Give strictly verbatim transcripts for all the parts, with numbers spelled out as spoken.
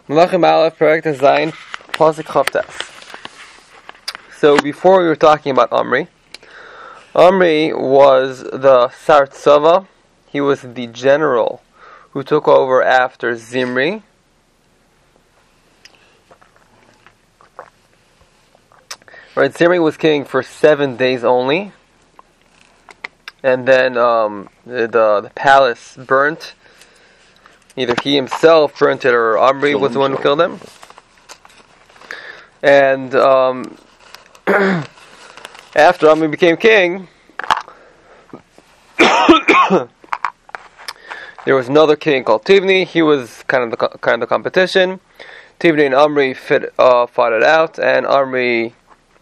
Melachim Aleph, Perek Zayin, Pasuk Chavtes. So before we were talking about Omri. Omri was the Sar Tzava. He was the general who took over after Zimri. Right, Zimri was king for seven days only, and then um, the, the the palace burnt. Either he himself burnt it, or Omri was the one who killed him. And um, after Omri became king, there was another king called Tivni. He was kind of the kind of the competition. Tivni and Omri fit, uh, fought it out, and Omri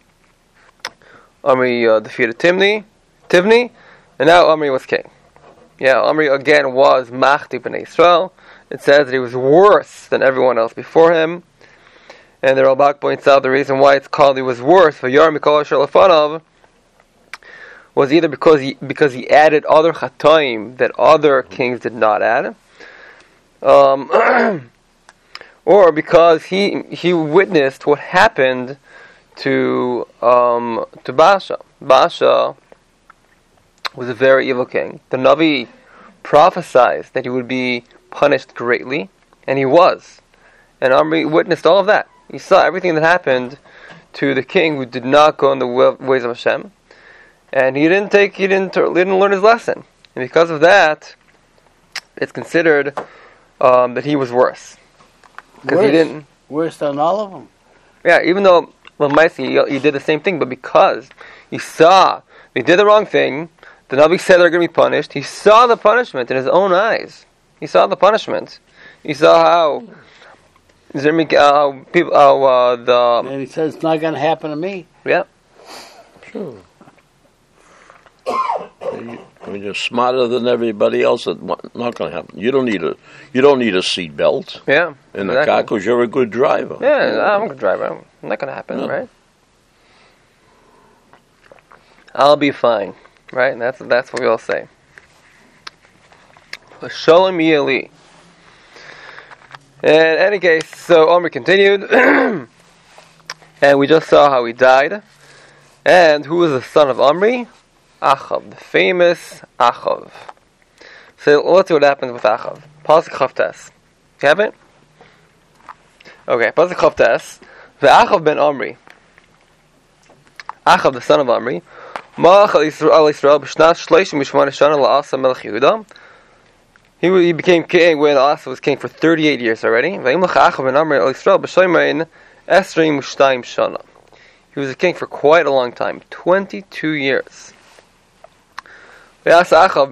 Omri uh, defeated Tivni, Tivni, and now Omri was king. Yeah, Omri again was Machti B'nai Yisrael. It says that he was worse than everyone else before him. And the Ralbag points out the reason why it's called he was worse for Yar Mikol Asher Lefanav was either because he because he added other chatoim that other kings did not add, um, or because he he witnessed what happened to um, to Baasha. Baasha was a very evil king. The Navi prophesied that he would be punished greatly, and he was. And Omri witnessed all of that. He saw everything that happened to the king who did not go in the ways of Hashem, and he didn't take, he didn't, he didn't learn his lesson. And because of that, it's considered um, that he was worse. Because he didn't. Worse than all of them. Yeah, even though well, Maisi, he, he did the same thing, but because he saw they did the wrong thing, the Navi said they're going to be punished. He saw the punishment in his own eyes. He saw the punishment. He saw how. How people, how uh, the and he says it's not going to happen to me. Yeah, sure. I mean, you're smarter than everybody else. It's not going to happen. You don't need a you don't need a seat belt. Yeah, in exactly. the car because you're a good driver. Yeah, I'm a good driver. Not going to happen, no. Right? I'll be fine, right? And that's that's what we all say. Shalom Yeli. In any case, so Omri continued, and we just saw how he died. And who was the son of Omri? Achav, the famous Achav. So let's see what happens with Achav. Pasuk Chavtes. You have it? Okay, Pasuk Chavtes. Ve'achav ben Omri. Achav, the son of Omri. Ma'ach al Yisrael b'shnat shleishim mishmana shana la'asa melech Yehuda. He, he became king when Asa was king for thirty-eight years already. He was a king for quite a long time, twenty-two years. Achav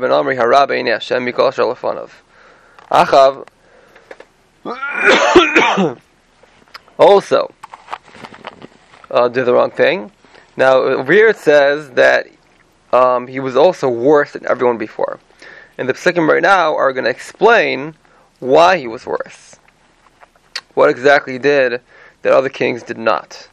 also uh, did the wrong thing. Now, over here it says that um, he was also worse than everyone before. And the psukim right now are going to explain why he was worse. What exactly he did that other kings did not.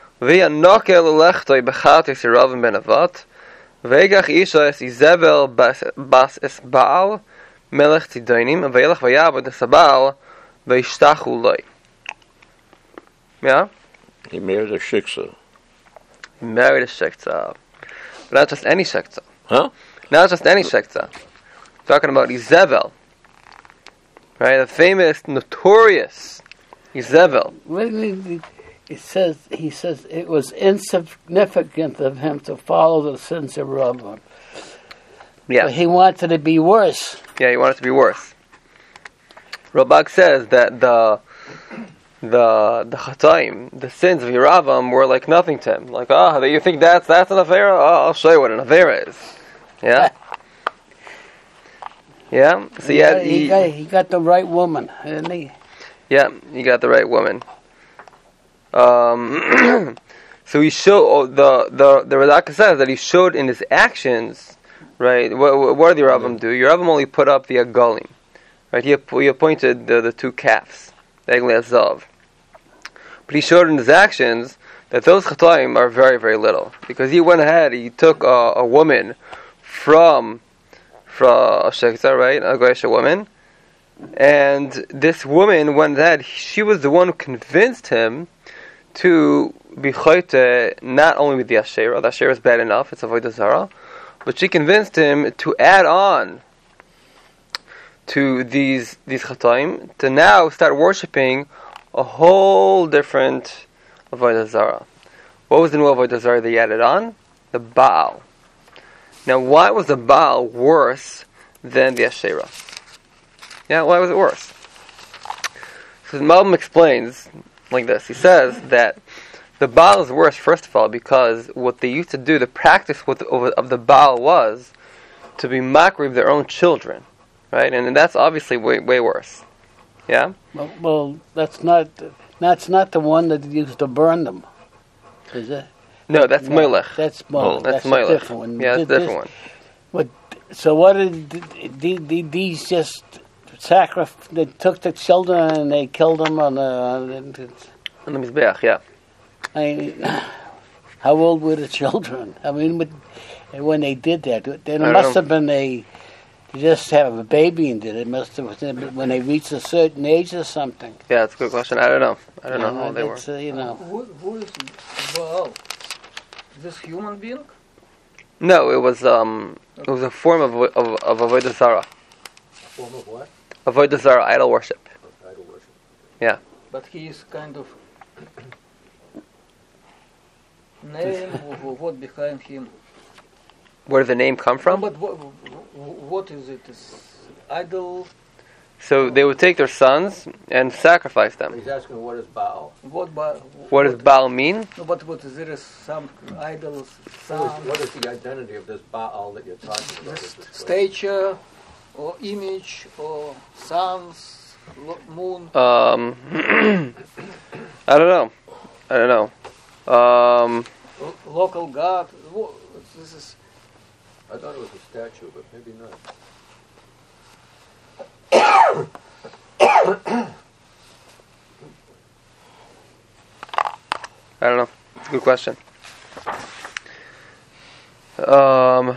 Ve'egach isha es Izebel bas es Baal melech Tzidainim ve'elach v'yavad es Baal ve'ishtachu loi. Yeah? He married a shiksa. He married a shiksa. But not just any shiksa. Huh? Not just any shiksa. Talking about Izebel. Right? The famous, notorious Izebel. It says he says it was insignificant of him to follow the sins of Rabban. Yeah, but he wanted to be worse. Yeah, he wanted to be worse. Ralbag says that the the the chataim, the sins of Yeravam, were like nothing to him. Like, ah, oh, you think that's that's an avera? Oh, I'll show you what an avera is. Yeah, yeah. So he, yeah, got, he, he got he got the right woman, didn't he? Yeah, he got the right woman. Um, so he showed the the the Radak says that he showed in his actions, right? What, what did the Yeravam do? Yeravam only put up the Agalim, right? He he appointed the, the two calves, the Egli Azav. But he showed in his actions that those chataim are very very little, because he went ahead, he took a, a woman from from a shekza, right, a Goyish woman, And this woman, when that, she was the one who convinced him to be choite not only with the Asherah. The Asherah is bad enough; it's avodah zarah. But she convinced him to add on to these these chataim to now start worshiping a whole different avodah zarah. What was the new avodah zarah they added on? The Baal. Now, why was the Baal worse than the Asherah? Yeah, why was it worse? So the Malbim explains like this. He says that the Baal is worse, first of all, because what they used to do, the practice with, of the Baal was to be mockery of their own children, right? And, and that's obviously way way worse. Yeah. Well, well, that's not that's not the one that used to burn them, is it? No, that's No, Melech. That's Molech. That's that's a Melech. different one. Yeah, that's a This- different one. But so what did the, the, these just sacrifice? They took the children and they killed them on the. On the On the Mizbeach, yeah. I mean, how old were the children? I mean, with, when they did that, there don't must know. have been a. They just have a baby and did it. Must have when they reached a certain age or something. Yeah, that's a good question. I don't know. I don't know how old they were. It's, uh, you know. Who, who is Baal? This human being? No, it was um, it was a form of of, of avodah zarah, Form of what? avodah zarah, idol worship. Idol worship. Yeah. But he is kind of name. wh- what behind him? Where did the name come No, from? but what, what is it? Is idol? So they would take their sons and sacrifice them. He's asking what is Baal? What? Ba, What does Baal mean? No, but what is there? Is some idols? What Some is, what is the identity of this Baal that you're talking about? Is this stature or image or suns, lo- moon? Um, I don't know. I don't know. Um, lo- local god? Wha- This is I thought it was a statue, but maybe not. I don't know. It's a good question. Um,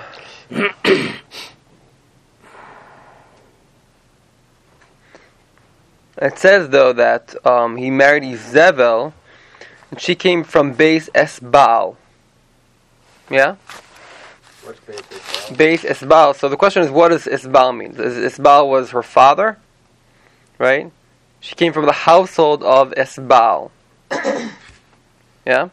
it says though that um, he married Izebel, and she came from Beis Esbal. Yeah, What's basic Baal? Beis Esbal. So the question is, what does Esbal mean? Is- Esbal was her father, right? She came from the household of Esbal. Yeah.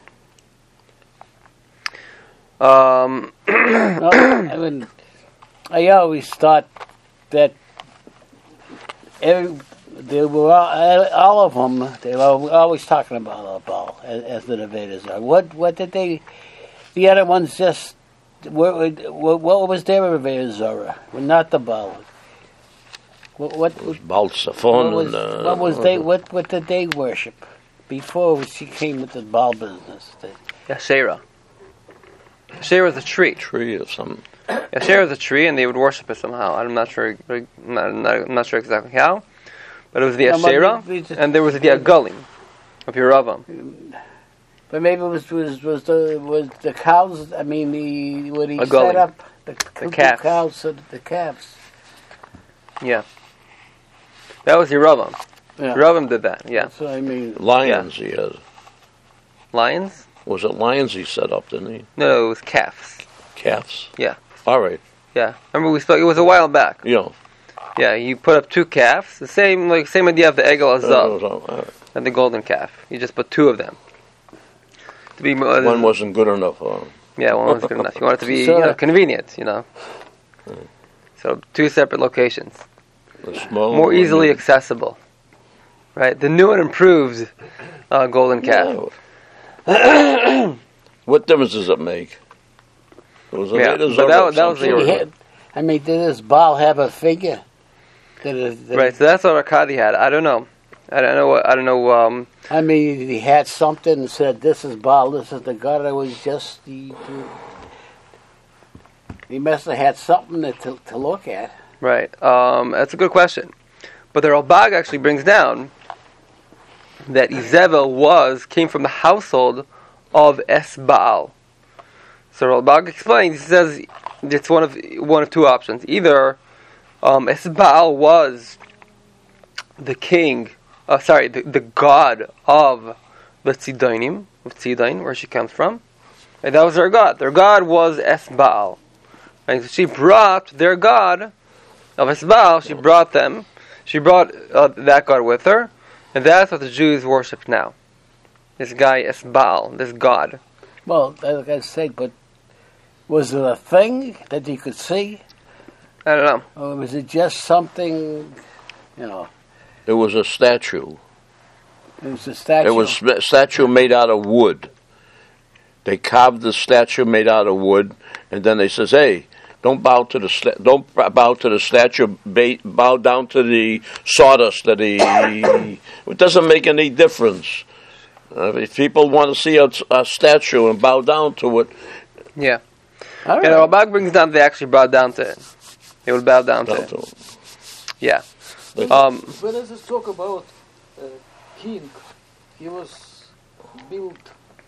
Um, No, I mean, I always thought that every, they were all, all of them. They were always talking about the ball as, as the invaders are. What what did they? The other ones just what what, what was their invaders Zora? Well, not the ball. What what, It was what Baal Safon was and uh, what was they what what did they worship before she came with the ball business? They, Asherah. Asherah is a tree. tree or something. Asherah is a tree, and they would worship it somehow. I'm not sure. I'm not, not, I'm not sure exactly how, but it was the Yeah, but Asherah, we- we just- and there was the Agalim of Yeravam. But maybe it was was was the was the cows. I mean, the what he A set gully. up the, the calves. cows, so that the calves. Yeah, that was Yeravam. Yeah. Yeravam did that. Yeah, So I mean, Lions he has. lions. Was it lions he set up, didn't he? No, it was calves. Calves? Yeah. All right. Yeah, remember we spoke. It was a while back. You know. Yeah, you put up two calves. The same like same idea of the Egel Azav uh, uh, and the golden calf. You just put two of them. To be uh, one wasn't good enough. Uh, Yeah, one was good enough. You want it to be So- you know, convenient, you know. So two separate locations, the small more one, easily yeah. accessible. Right, the new and improved uh, golden calf. Yeah. What difference does it make? It was a Yeah, native but Zorro that- of that some was the did sort. he have, I mean, did this ball have a figure? Did it, did Right, so that's what Arkady had. I don't know. I don't know. What, I don't know. Um, I mean, he had something and said, "This is Baal. This is the god." It was just the. He must have had something to to, to look at. right. Um, that's a good question. But the Ralbag actually brings down that Izebel was came from the household of Esbaal. So Ralbag explains. He says it's one of one of two options. Either um, Esbaal was the king, uh, sorry, the, the god of the Tzidonim, of Tzidon, where she comes from. And that was their god. Their god was Esbaal. And so she brought their god of Esbaal, she brought them, she brought uh, that god with her, and that's what the Jews worship now. This guy Esbaal, this god. Well, like I said, but was it a thing that you could see? I don't know. Or was it just something, you know, It was a statue. it was a statue? It was a statue made out of wood. They carved the statue made out of wood, and then they says, "Hey, don't bow to the sta- don't bow to the statue. Ba- bow down to the sawdust. To the it doesn't make any difference. Uh, if people want to see a, a statue and bow down to it, Yeah. All And right. Rabag brings down they actually bowed down to it. They would bow down to down it. to it. Yeah. When, Um, when does it talk about uh, king? He was built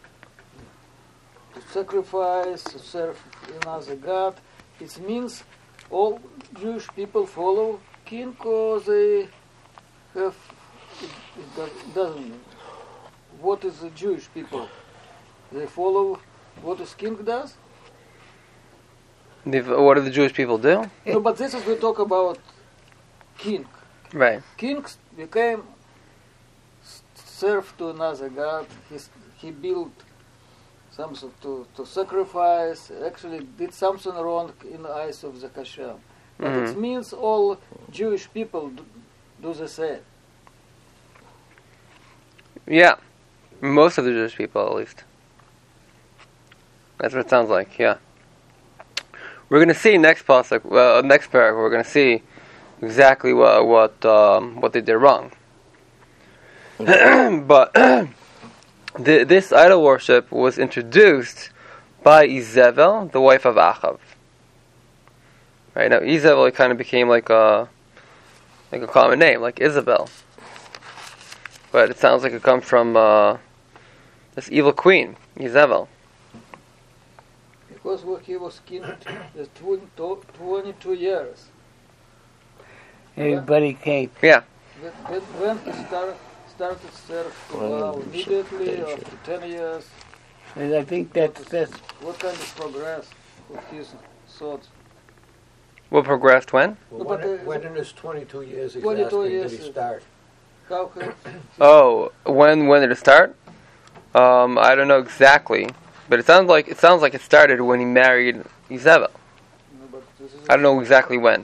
to sacrifice, to serve another god. It means all Jewish people follow king, or they have. It, it does- doesn't. What is the Jewish people? They follow what is king does. they've- what do the Jewish people do? No, but this is we talk about king. Right. Kings became s- served to another god. He s- he built something to, to sacrifice. Actually, did something wrong in the eyes of the Hashem. But Mhm. it means all Jewish people do, do the same. Yeah. Most of the Jewish people, at least. That's what it sounds like, yeah. We're going to see next pasuk, uh, next paragraph, we're going to see exactly what what, um, what they did wrong. But the, this idol worship was introduced by Izebel, the wife of Achav. Right now, Izebel it kind of became like a like a common name, like Isabel. But it sounds like it comes from uh, this evil queen, Izebel. Because when he was king the twenty, twenty-two years. Everybody came. Yeah. When, when, when he start, started serve to Baal immediately after ten years. And I think that's, that's What kind of progress with his thoughts? What progressed when? Well, But, when, uh, when in his twenty-two years he's twenty-two asking years did he is- start? How he, Oh, when when did it start? Um, I don't know exactly, but it sounds like it sounds like it started when he married Izebel. no, but this is I don't know exactly when.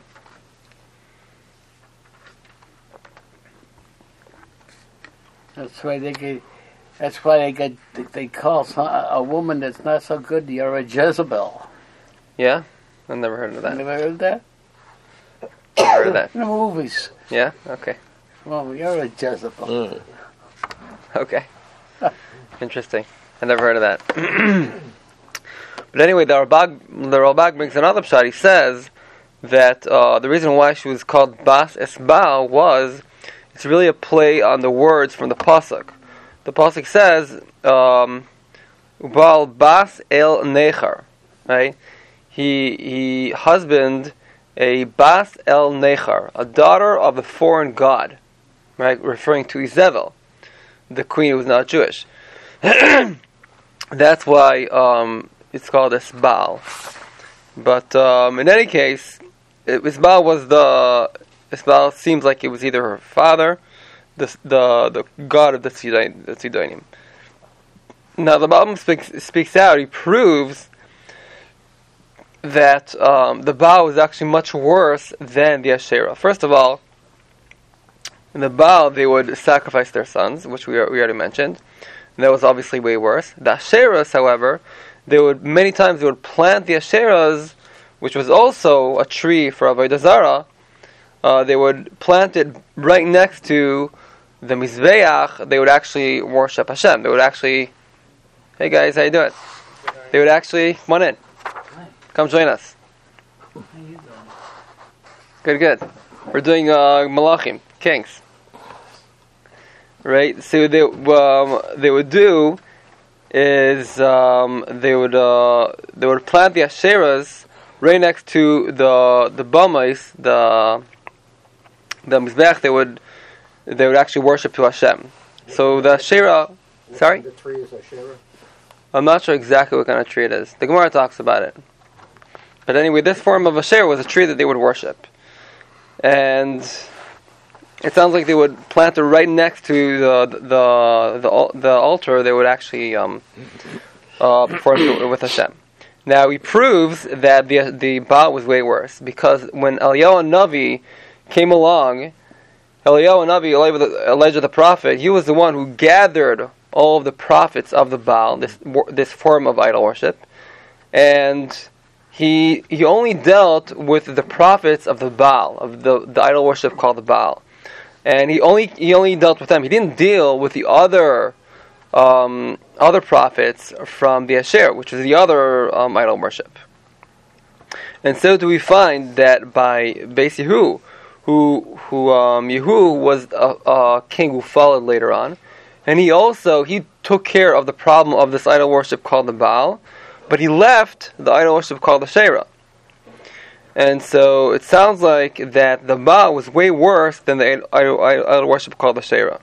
that's why they get, that's why they get they call some, a woman that's not so good. You're a Jezebel. Yeah, I've never heard of You that. never heard that? Never heard of that. In the movies. Yeah. Okay. Well, you're a Jezebel. Mm. Okay. Interesting. I never heard of that. But anyway, the Rambag, the Rambag brings another pshat. He says that uh, the reason why she was called Bas Esbaal was it's really a play on the words from the pasuk. The pasuk says, um, "Ubal Bas El Necher," right? He he husband a Bas El Necher, a daughter of a foreign god, right? Referring to Izebel, the queen who was not Jewish. That's why um, it's called Esbaal. But um, in any case, it, Esbaal was the Esbaal seems like it was either her father, the the the god of the Tzidon- the Tzidonim. Now the Bible speaks speaks out. He proves that um, the Baal was actually much worse than the Asherah. First of all, in the Baal they would sacrifice their sons, which we we already mentioned. And that was obviously way worse. The Asherahs, however, they would many times they would plant the Asherahs, which was also a tree for Avodah Zarah. Uh, they would plant it right next to the Mizbeach. They would actually worship Hashem. They would actually, hey guys, how you doing? They would actually come on in, come join us. Good, good. We're doing uh, Malachim, Kings. Right, so they um, they would do is um, they would uh, they would plant the asherahs right next to the the bamais, the the mizbech. They would they would actually worship to Hashem. So the Asherah, sorry? The tree is Asherah? I'm not sure exactly what kind of tree it is. The Gemara talks about it. But anyway, this form of Asherah was a tree that they would worship. And it sounds like they would plant it right next to the the the, the altar. They would actually um, uh, perform with Hashem. Now he proves that the the Baal was way worse, because when Eliyahu Navi came along, Eliyahu Navi, Elijah the prophet, he was the one who gathered all of the prophets of the Baal, this this form of idol worship, and he he only dealt with the prophets of the Baal, of the, the idol worship called the Baal, and he only he only dealt with them. He didn't deal with the other um, other prophets from the Asher, which is the other um, idol worship. And so do we find that by Beis Yehu, who who um, Yehu was a, a king who followed later on, and he also he took care of the problem of this idol worship called the Baal, but he left the idol worship called the Asherah. And so it sounds like that the Baal was way worse than the idol, idol, idol worship called the Asherah.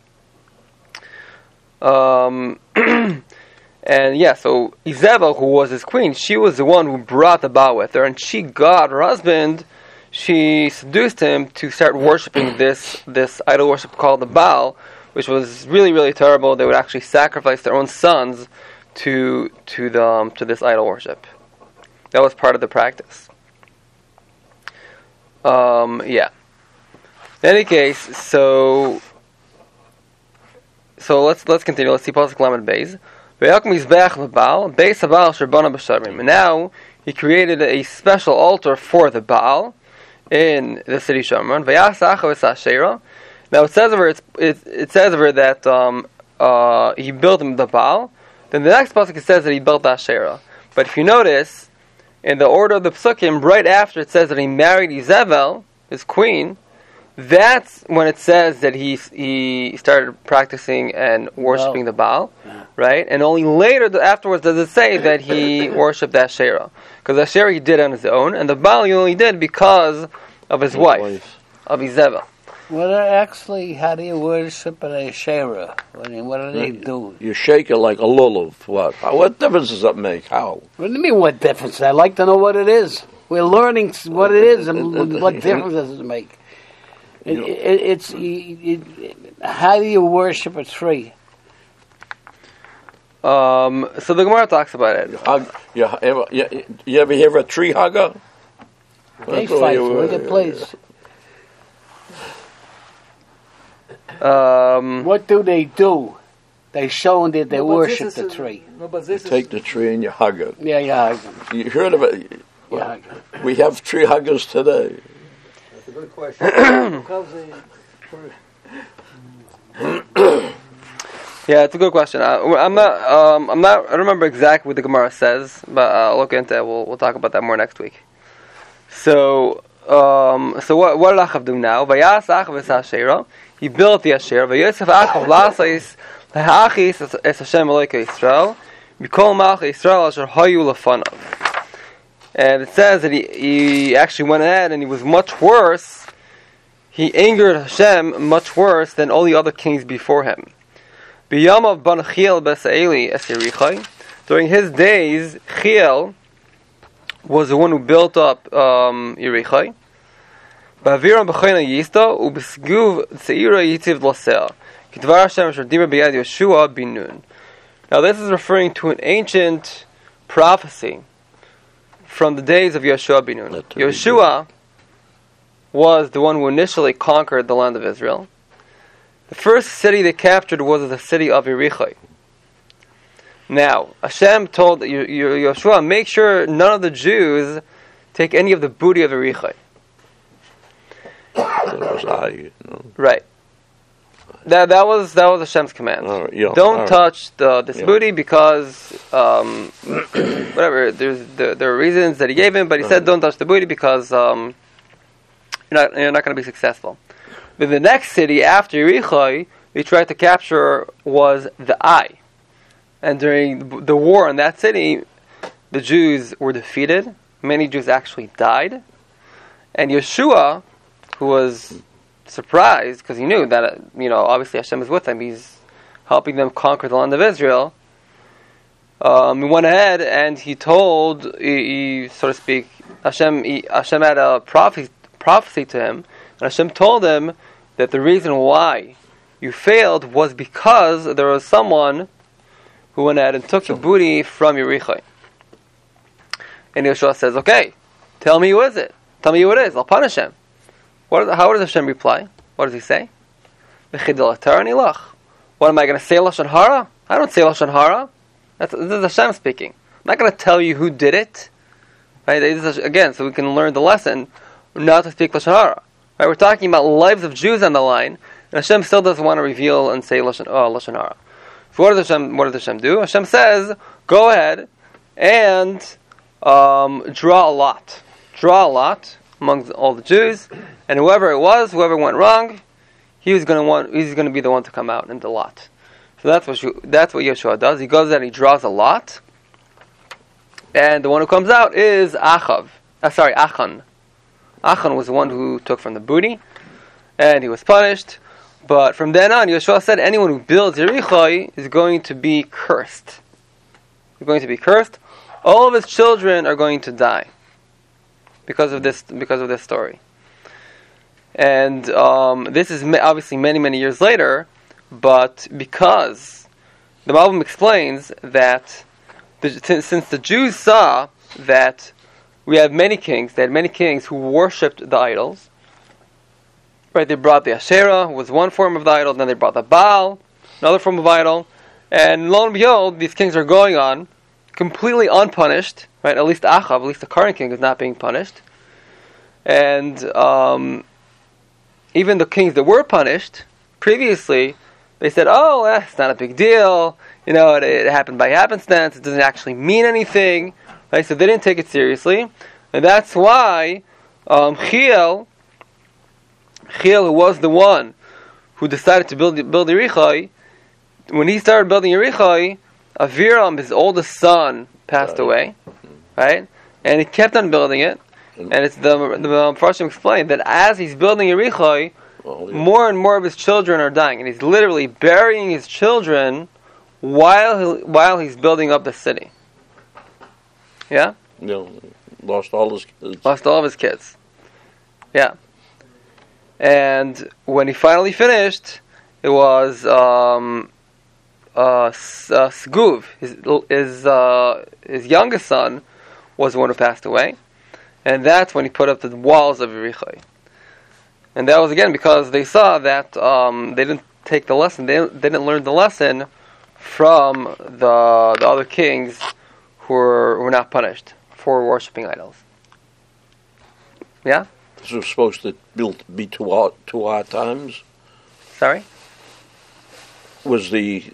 Um, and yeah, so Izebel, who was his queen, she was the one who brought the Baal with her, and she got her husband. She seduced him to start worshiping this this idol worship called the Baal, which was really really terrible. They would actually sacrifice their own sons to to the um, to this idol worship. That was part of the practice. Um, yeah. In any case, so so let's let's continue. Let's see Pasuk Lamed Beis. And now he created a special altar for the Baal in the city Shomron. Now it says over it, it, it says over that um, uh, he built him the Baal. Then the next pasuk it says that he built the Asherah. But if you notice, in the order of the psukim, right after it says that he married Izebel, his queen, that's when it says that he he started practicing and worshiping well, the Baal, yeah. Right? And only later afterwards does it say that he worshipped the Asherah. Because the Asherah he did on his own, and the Baal he only did because of his, his wife, wife, of Izebel. Well, actually, how do you worship an Asherah? I mean, what do they do? You shake it like a lulav. What? What difference does that make? How? What do you mean, what difference? I'd like to know what it is. We're learning what it is and what difference does it make. It, it, it's it, it, how do you worship a tree? Um, so the Gemara talks about it. You, hug, you, ever, you, you ever hear of a tree hugger? They fight for it, please. Um, what do they do? They show that they no, worship the tree. No, but this you take the tree and you hug it. Yeah, you hug it. You heard of it? Well, yeah. We have tree huggers today. That's a good question. Yeah, it's a good question. I, I'm not. Um, I'm not. I don't remember exactly what the Gemara says, but I'll look into it. We'll we'll talk about that more next week. So, um, so what what did Achav do now? Vayas Achav es Asherah. He built the Asherah. Vayosef Achav lasais lahachis es Hashem Eloka Yisrael. Mikol Malchei Yisrael asher hayu lefanav. And it says that he he actually went ahead and he was much worse. He angered Hashem much worse than all the other kings before him. B'yamav ban Chiel b'Sa'eli es Yerichai. During his days, Chiel was the one who built up um, Yerichai. Ba'aviram b'chayna yista u'b'sguv tzeira yitziv l'seh. K'dvar Hashem asher dimar b'yad Yeshua bin Nun. Now this is referring to an ancient prophecy from the days of Yeshua bin Nun. Yeshua was the one who initially conquered the land of Israel. The first city they captured was the city of Yerichai. Now, Hashem told Yeshua, make sure none of the Jews take any of the booty of Yerichai. That was I, you know. Right. That that was that was Hashem's command. Right, yeah, Don't right. touch the, this yeah. booty because um, whatever. There's there, there are reasons that he gave him, but he right. said don't touch the booty because um, you're not you're not going to be successful. But the next city after Yerichai they tried to capture was the Ai, and during the war in that city, the Jews were defeated. Many Jews actually died, and Yeshua, who was surprised because he knew that, uh, you know, obviously Hashem is with them. He's helping them conquer the land of Israel. Um, he went ahead and he told, he, he, so to speak, Hashem, he, Hashem had a prophecy, prophecy to him, and Hashem told him that the reason why you failed was because there was someone who went ahead and took the booty from Yericho. And Yeshua says, okay, tell me who is it. Tell me who it is. I'll punish him. What, how does Hashem reply? What does he say? What am I going to say Lashon Hara? I don't say Lashon Hara. That's, this is Hashem speaking. I'm not going to tell you who did it. Right? This is, again, so we can learn the lesson not to speak Lashon Hara. Right? We're talking about lives of Jews on the line, and Hashem still doesn't want to reveal and say Lashon, oh, Lashon Hara. So what does Hashem, what does Hashem do? Hashem says, go ahead and um, draw a lot. Draw a lot among all the Jews, and whoever it was, whoever went wrong, he was going to want. He's going to be the one to come out in the lot. So that's what that's what Yeshua does. He goes there and he draws a lot, and the one who comes out is Achav. Uh, sorry, Achan. Achan was the one who took from the booty, and he was punished. But from then on, Yeshua said, anyone who builds Yericho is going to be cursed. He's going to be cursed. All of his children are going to die because of this. Because of this story. And um, this is obviously many, many years later, but because the Malbim explains that the, since the Jews saw that we have many kings, they had many kings who worshipped the idols, right? They brought the Asherah, was one form of the idol, then they brought the Baal, another form of idol, and lo and behold, these kings are going on completely unpunished, right? At least Achav, at least the current king, is not being punished, and um, even the kings that were punished previously, they said, oh, eh, it's not a big deal. You know, it, it happened by happenstance. It doesn't actually mean anything. Right? So they didn't take it seriously. And that's why um, Chiel, Chiel, who was the one who decided to build build Yericho, when he started building Yericho, Aviram, his oldest son, passed away. Right? And he kept on building it. And it's the the Mepharshim explained that as he's building Yericho, well, yeah. more and more of his children are dying, and he's literally burying his children while he, while he's building up the city. Yeah. No, lost all his kids. Lost all of his kids. Yeah. And when he finally finished, it was um, uh, uh, Sguv, his his uh, his youngest son, was the one who passed away. And that's when he put up the walls of Yericho. And that was again because they saw that um, they didn't take the lesson. They didn't, they didn't learn the lesson from the the other kings who were, who were not punished for worshipping idols. Yeah? This was supposed to build, be to our, to our times? Sorry? Was the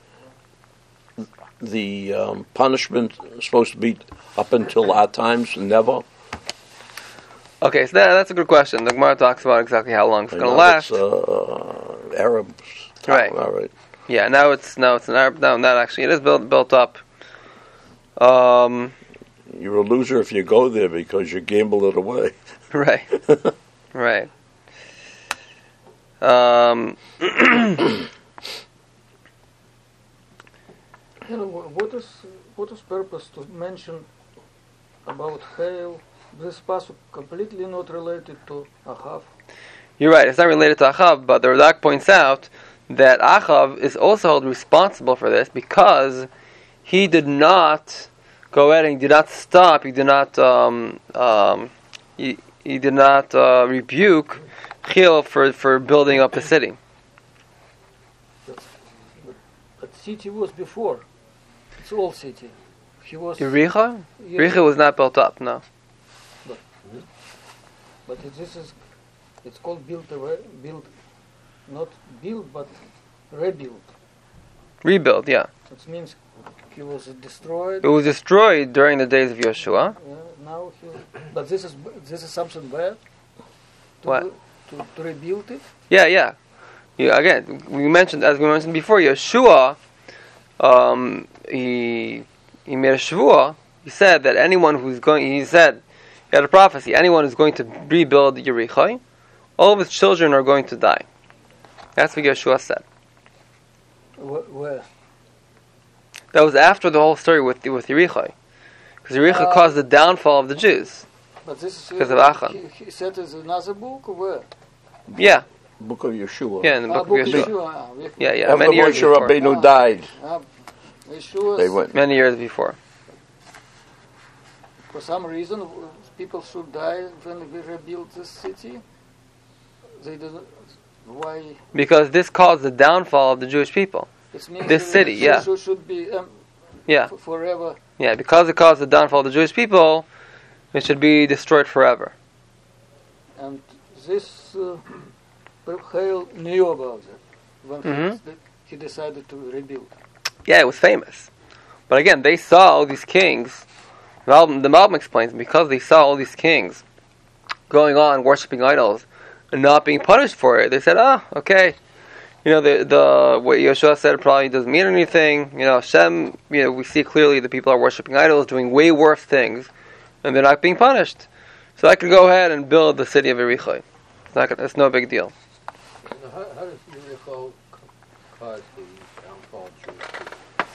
the um, punishment supposed to be up until our times? Never? Okay, so that, that's a good question. The Gemara talks about exactly how long it's going to last. It's uh, Arabs. Right. All right. Yeah, now it's now it's an Arab. No, not actually. It is built built up. Um, You're a loser if you go there because you gamble it away. Right. Right. Um, You know, what is what is purpose to mention about hail? This pasuk completely not related to Achav. You're right. It's not related to Achav, but the Radak points out that Achav is also held responsible for this because he did not go ahead and he did not stop. He did not. Um, um, he, he did not uh, rebuke Chil for for building up the city. But, but, but city was before. It's all city. He was. Yericho? Yeah. Yericho was not built up. No. But, but it, this is. It's called build. Build. Not build, but rebuild. Rebuild. Yeah. It means he was destroyed. It was destroyed during the days of Yeshua. Yeah, now he. But this is this is something bad. To What? do- To, to rebuild it. Yeah, yeah. Yeah. Again, we mentioned as we mentioned before, Yeshua. Um, he he made a shvuah. He said that anyone who's going, he said, he had a prophecy. Anyone who's going to rebuild Yericho, all of his children are going to die. That's what Yeshua said. Wh- Where? That was after the whole story with with Yericho. Because Yericho Uh, caused the downfall of the Jews. But this is Because of Achan. He, he said it's another book. Or where? Yeah, Book of Yeshua. yeah, in the Ah, book of Yeshua. Yeshua. ah, we- Yeah, yeah, After many years Moshe before. Rabbeinu Ah. died, ah, Yeshua. they went. Many years before. For some reason, w- people should die when we rebuild this city. They didn't. Why? Because this caused the downfall of the Jewish people. It means This that city, it yeah. should, should be um, Yeah, f- forever. yeah. Because it caused the downfall of the Jewish people, it should be destroyed forever. And this uh, Reb Hale knew about it when Mhm. he, he decided to rebuild. Yeah, it was famous. But again, they saw all these kings. The Malbim, the Malbim explains, because they saw all these kings going on worshiping idols and not being punished for it, they said, "Ah, okay, you know, the the what Yeshua said probably doesn't mean anything. You know, Hashem, you know, we see clearly the people are worshiping idols, doing way worse things, and they're not being punished. So I can go ahead and build the city of Yericho. It's not, gonna- it's no big deal." Now, How, how does Yericho cause the downfall of Jewish people?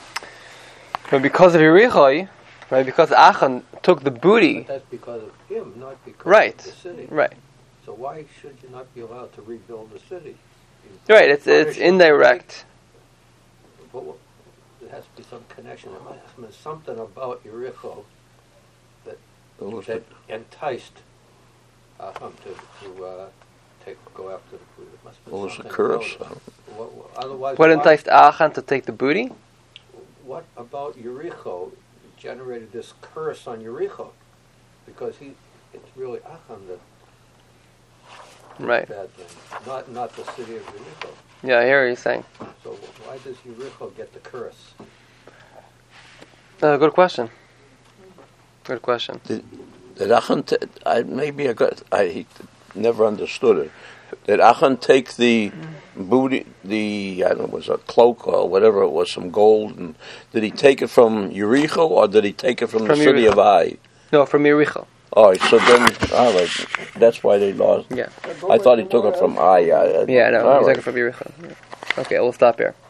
But because of Yericho, right? Because Achan took the booty, But that's because of him, not because Right. of the city. right? So why should you not be allowed to rebuild the city? Right. It's it's indirect. But what- there has to be some connection. There must have been something about Yericho that, What was that it? enticed Aham to, to uh, take go after the food. It must have been What was the something curse? about it. What, what- otherwise, What why- enticed Achan to take the booty? What about Yericho generated this curse on Yericho? Because he, it's really Achan that Right. bad thing, not not the city of Yericho. Yeah, I hear what you're saying. So why does Yericho get the curse? Uh, good question. Good question. Did Achan, t- I, maybe I got, I he never understood it. Did Achan take the booty, the, I don't know, was a cloak or whatever it was, some gold, and did he take it from Yericho or did he take it from, From the city Yericho. of Ai? No, from Yericho. Oh, so then, all right, that's why they lost. Yeah. I thought he took it from Ai. I- I- Yeah, no, all he's right. taking it from Yericho. Yeah. Okay, we'll stop here.